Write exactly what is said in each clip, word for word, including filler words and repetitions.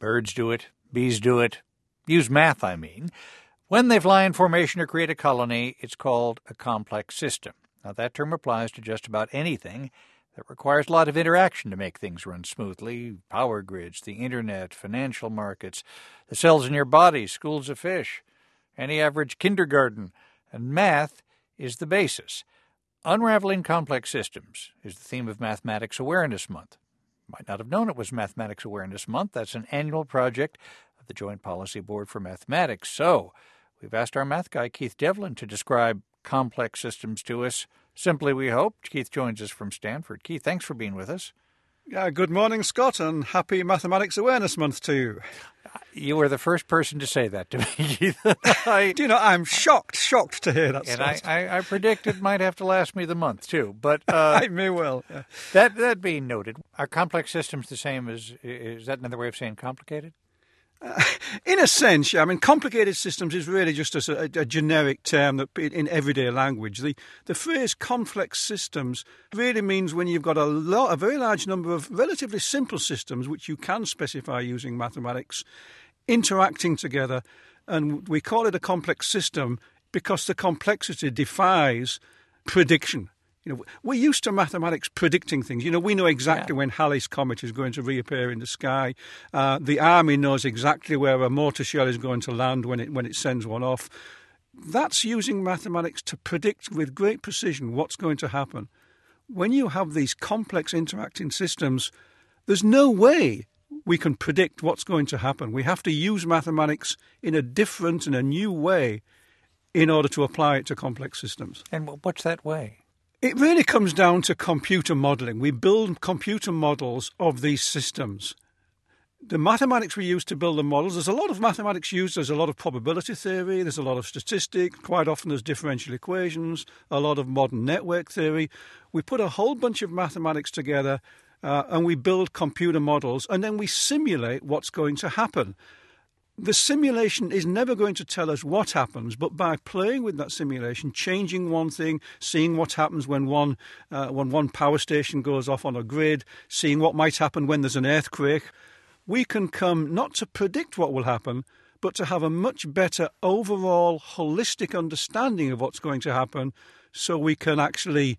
Birds do it. Bees do it. Use math, I mean. When they fly in formation or create a colony, it's called a complex system. Now, that term applies to just about anything that requires a lot of interaction to make things run smoothly. Power grids, the internet, financial markets, the cells in your body, schools of fish, any average kindergarten. And math is the basis. Unraveling complex systems is the theme of Mathematics Awareness Month. Might not have known it was Mathematics Awareness Month. That's an annual project of the Joint Policy Board for Mathematics. So we've asked our math guy, Keith Devlin, to describe complex systems to us. Simply, we hope. Keith joins us from Stanford. Keith, thanks for being with us. Yeah, good morning, Scott, and happy Mathematics Awareness Month to you. You were the first person to say that to me, Keith. I, Do you know, I'm shocked, shocked to hear that, And Scott. I, I, I predict it might have to last me the month, too. But uh, I may well. Yeah. that that being noted, are complex systems the same as, is that another way of saying complicated? Uh, in a sense, yeah. I mean, complicated systems is really just a, a, a generic term that in everyday language. The the phrase complex systems really means when you've got a lot, a very large number of relatively simple systems, which you can specify using mathematics, interacting together, and we call it a complex system because the complexity defies prediction. You know, we're used to mathematics predicting things. You know, we know exactly yeah. when Halley's Comet is going to reappear in the sky. Uh, the army knows exactly where a mortar shell is going to land when it when it sends one off. That's using mathematics to predict with great precision what's going to happen. When you have these complex interacting systems, there's no way we can predict what's going to happen. We have to use mathematics in a different and a new way in order to apply it to complex systems. And what's that way? It really comes down to computer modelling. We build computer models of these systems. The mathematics we use to build the models, there's a lot of mathematics used. There's a lot of probability theory. There's a lot of statistics. Quite often there's differential equations, a lot of modern network theory. We put a whole bunch of mathematics together uh, and we build computer models and then we simulate what's going to happen. The simulation is never going to tell us what happens, but by playing with that simulation, changing one thing, seeing what happens when one uh, when one power station goes off on a grid, seeing what might happen when there's an earthquake, we can come not to predict what will happen, but to have a much better overall holistic understanding of what's going to happen so we can actually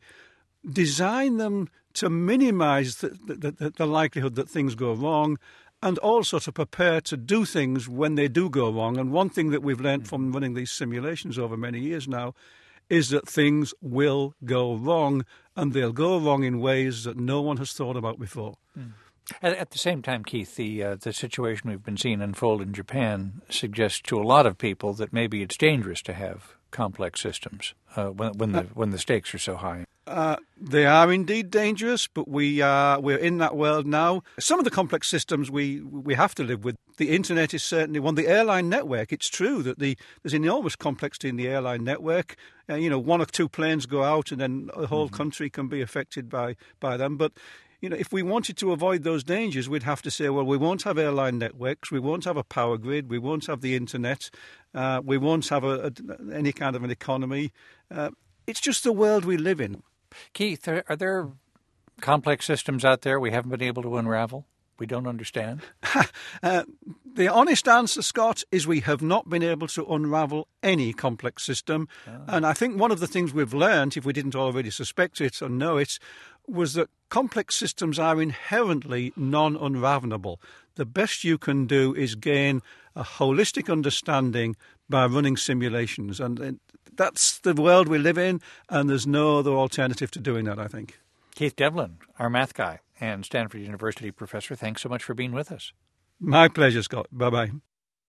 design them to minimize the, the, the, the likelihood that things go wrong, and also to prepare to do things when they do go wrong. And one thing that we've learned from running these simulations over many years now is that things will go wrong, and they'll go wrong in ways that no one has thought about before. Mm. At, at the same time, Keith, the uh, the situation we've been seeing unfold in Japan suggests to a lot of people that maybe it's dangerous to have complex systems uh, when, when the when the stakes are so high. Uh, they are indeed dangerous, but we are we're in that world now. Some of the complex systems we we have to live with. The internet is certainly one. The airline network. It's true that the there's enormous complexity in the airline network. Uh, you know, one or two planes go out, and then a whole mm-hmm. country can be affected by by them. But you know, if we wanted to avoid those dangers, we'd have to say, well, we won't have airline networks, we won't have a power grid, we won't have the internet, uh, we won't have a, a, any kind of an economy. Uh, it's just the world we live in. Keith, are, are there complex systems out there we haven't been able to unravel? We don't understand? uh, the honest answer, Scott, is we have not been able to unravel any complex system. Oh. And I think one of the things we've learned, if we didn't already suspect it or know it, was that complex systems are inherently non-unravelable. The best you can do is gain a holistic understanding by running simulations. And that's the world we live in, and there's no other alternative to doing that, I think. Keith Devlin, our math guy and Stanford University professor, thanks so much for being with us. My pleasure, Scott. Bye-bye.